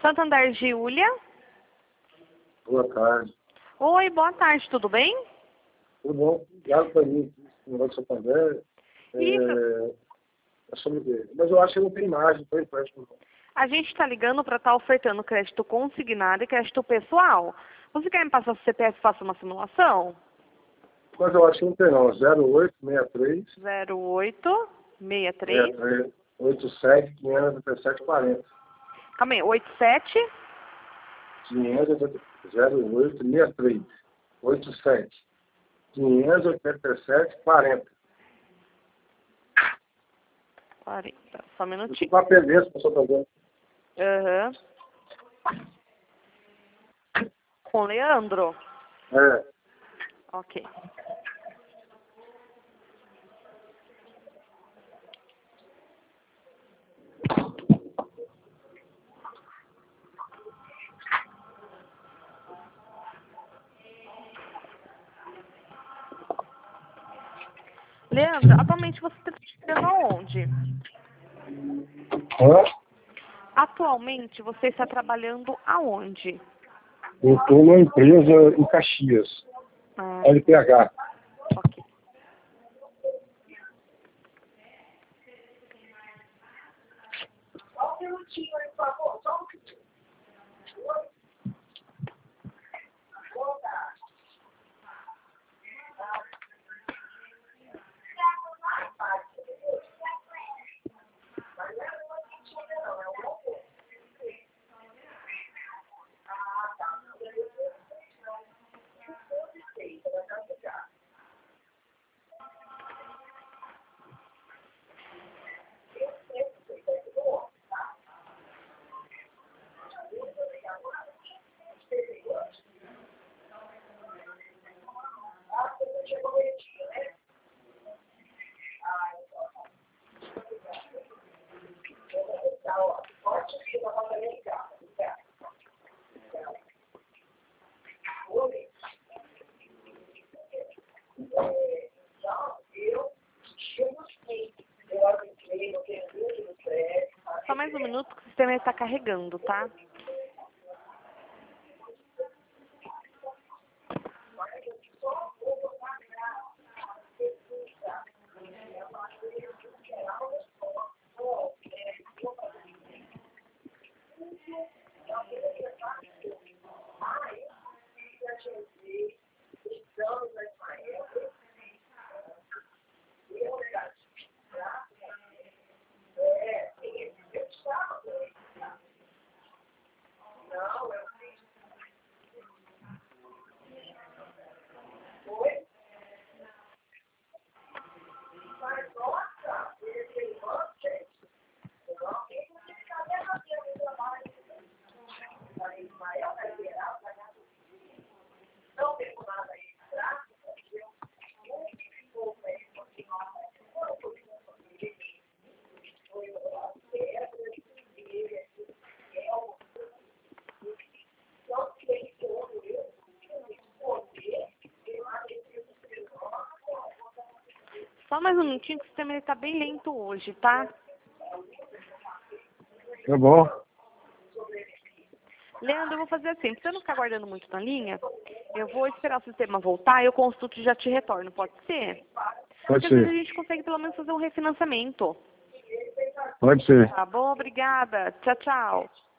Santander, Giulia. Boa tarde. Oi, boa tarde, tudo bem? Tudo bom? Obrigado por mim. No negócio do Santander. Isso. Mas eu acho que não tem imagem, não tem empréstimo. A gente está ligando para estar ofertando crédito consignado e crédito pessoal. Você quer me passar o CPF e faça uma simulação? Mas eu acho que não tem não. 0863 0863 87 517 40. Calma aí, 87 0863 87 587 40. 40. Só um minutinho. Isso para aprender, se você está vendo. Aham. Com Leandro? É. Ok. Leandro, atualmente você está trabalhando aonde? Hã? Atualmente você está trabalhando aonde? Eu estou numa empresa em Caxias, Ah, LPH. ok. Só mais um minuto que o sistema está carregando, tá? Só mais um minutinho que o sistema está bem lento hoje, tá? Tá bom. Leandro, eu vou fazer assim, pra você não ficar guardando muito na linha, eu vou esperar o sistema voltar, eu consulto e já te retorno, pode ser? Pode Porque às vezes a ser. gente consegue pelo menos fazer um refinanciamento. Pode ser. Tá bom? Obrigada. Tchau, tchau.